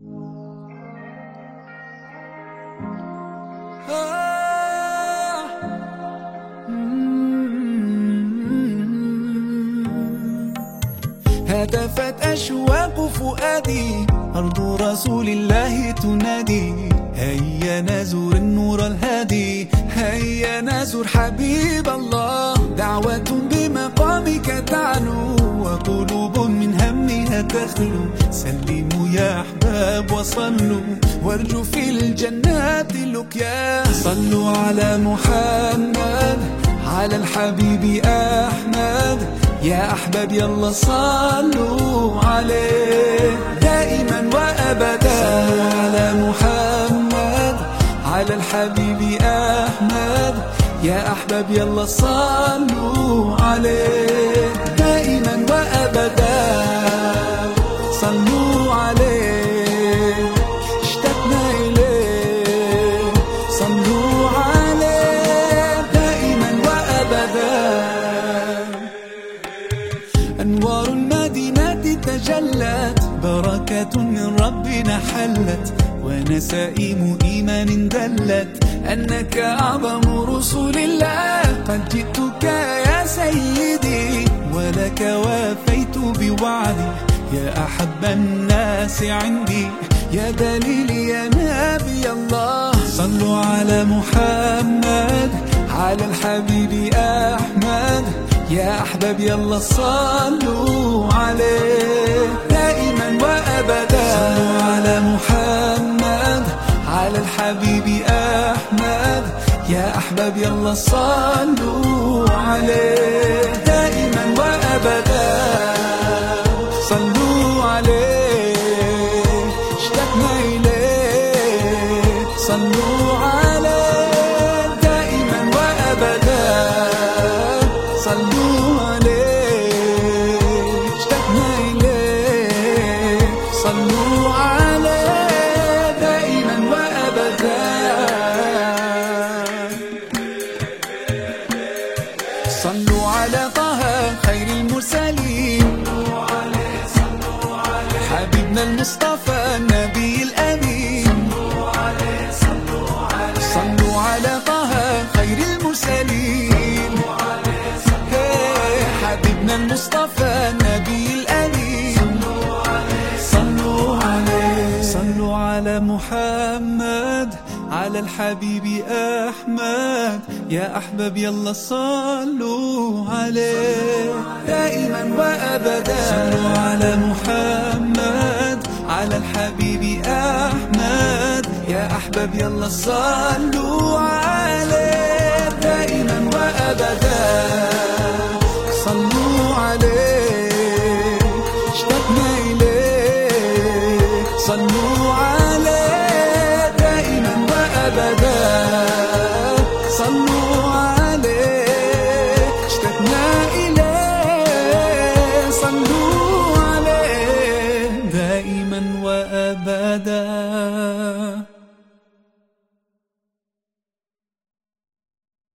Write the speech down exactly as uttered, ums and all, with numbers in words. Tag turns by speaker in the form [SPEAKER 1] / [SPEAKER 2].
[SPEAKER 1] هتفت أشواق فؤادي، أرض رسول الله تنادي. هيا نزور النور الهادي، هيا نزور حبيب الله. دعوة بمقامك تعلو، وقلوب من همها تخلو. سلموا يا أحباب وصلوا، وارجوا في الجنات لقيا. صلوا على محمد، على الحبيب أحمد. يا أحباب يلا صلوا عليه دائما وأبدا. صلوا على محمد، على الحبيب أحمد. يا أحباب يلا صلوا عليه دائما وأبدا. صلوا عليه اشتقنا إليه. صلوا عليه دائما وأبدا. أنوار المدينة تجلت، بركة من ربنا حلت. ونسائم إيمان دلت، أنك أعظم رسل الله. قد جئتك يا سيدي، ولك وافيت بوعدي. يا أحب الناس عندي، يا دليلي يا نبي الله. صلوا على محمد، على الحبيب أحمد. يا أحباب يلا صلوا عليه دائما وأبدا. صلوا على محمد، على الحبيب أحمد. يا أحباب يلا صلوا عليه دائما وأبدا. صلوا عليه اشتقنا إليه. صلوا عليه دائما وأبدا. صلوا عليه اشتقنا إليه. صلوا عليه دائما وأبدا. صلوا على طه خير المرسلين، حبيبنا المصطفى النبي الأمين. صلوا على طه خير المرسلين، حبيبنا المصطفى النبي الأمين. صلوا عليه. صلوا على محمد، على الحبيب أحمد. يا أحباب يلا صلوا عليه دائما وأبدا. صلوا على محمد، على الحبيب أحمد. يا أحباب يلا صلوا عليه دائما وأبدا. صلوا